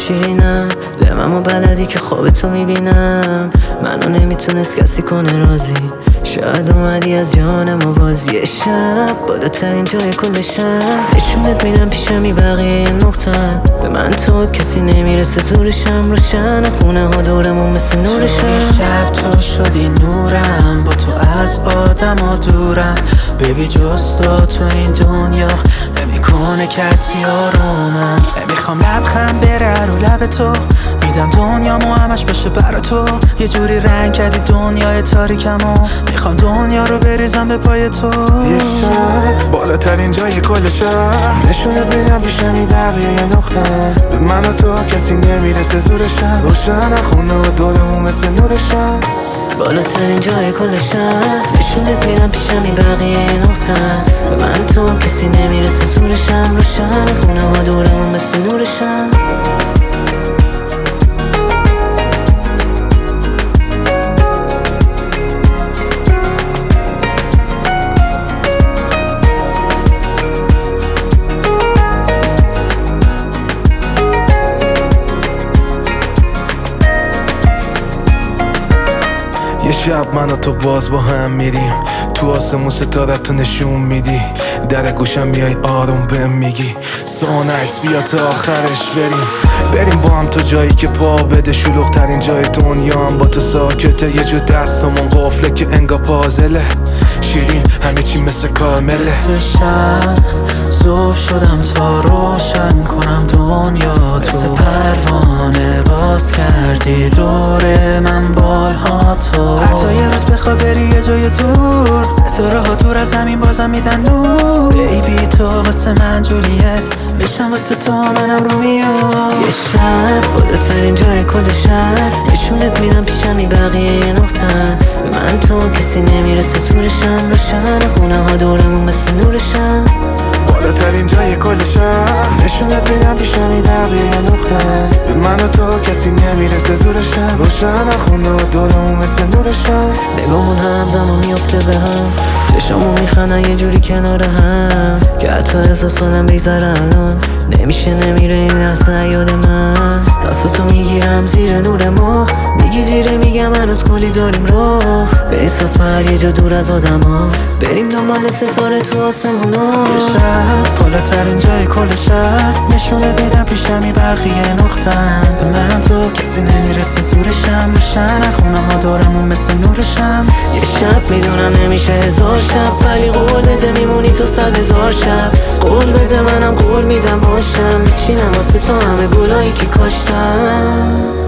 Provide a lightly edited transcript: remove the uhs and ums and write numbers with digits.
شیرینم دلمو بلدی که خواب تو میبینم منو نمیتونست کسی کنه راضی شاید اومدی از جان موازی شب بالاترین جای کل شب نشونت میدم پیشمی بقیه نقطن به من تو کسی نمیرسه زورشم روشن خونه ها دورمون مثل نورشم شب تو شدی نورم با تو از آدم ها دورم بیبی جز تو این دنیا نمیکنه کسی آرومم نمیخوام لبخند بره رو لب تو میدم دنیامو همش بشه برا تو یه جوری رنگ کردی دنیای تاریکمو میخوام دنیا رو بریزم به پای تو یه شب بالاترین جای کل شهر نشونت میدم پیشمی بقیه یه نقطه به من و تو کسی نمیرسه زورشم روشن خونه و دورمون مثل نورشم بالاترین جای کل شهر نشونت میدم پیشمی بقیه نقطه به من تو کسی نمیرسه زورشم روشن خونه ها دورمون مثل نورشم یه شب من و تو باز با هم میریم تو آسمون ستاره تو نشون میدی در گوشم میای آروم بهم میگی So nice بیا تا آخرش بریم با هم تو جایی که پا بده شلوغ ترین جای دنیا هم با تو ساکته یه جو دستمون قفله که انگا پازله شیرین همه چی مثل کارمله مثل شب زوب شدم تا روشن کنم دنیا تو مثل پروانه باز کردی دور من بالها تو حتی یه روز بخوا بری یه جای دور ستاره ها دور از همین بازم میدن نور بیبی تو واسه من جولیت میشم واسه تو منم رومیو یه شب بالاترین جای کل شهر نشونت میدم پیشمی بقیه نقطن به من تو کسی نمیرسه زورشم روشن خونه ها دورمون مثل نورشم بالاترین جای کل شهر نشونت میدم پیشمی بقیه نقطه به من و تو کسی نمیرسه زورشم روشن خونه و دورمون مثل نورشم نگامون همزمان میفته به هم چشامون میخندن یه جوری کنار هم که حتی احساس کنم بگذره الان نمیشه نمیره این لحظه یاد من دستاتو میگیرم زیر نور ما میگی دیره میگم هنوز کلی داریم راه بریم سفر یه جا دور از آدم ها بریم دنبال ستاره تو آسمون ها شب بالاترین جای کل شهر نشونت میدم پیشمی بقیه نقطن به من تو کسی نمیرسه زورشم روشن خونه ها دورمون مثل نورشم یه شب میدونم نمیشه هزار شب ولی قول بده میمونی تو 100,000 شب قول بده منم قول میدم باشم میچینم واسه تو همه گلایی که کاشتم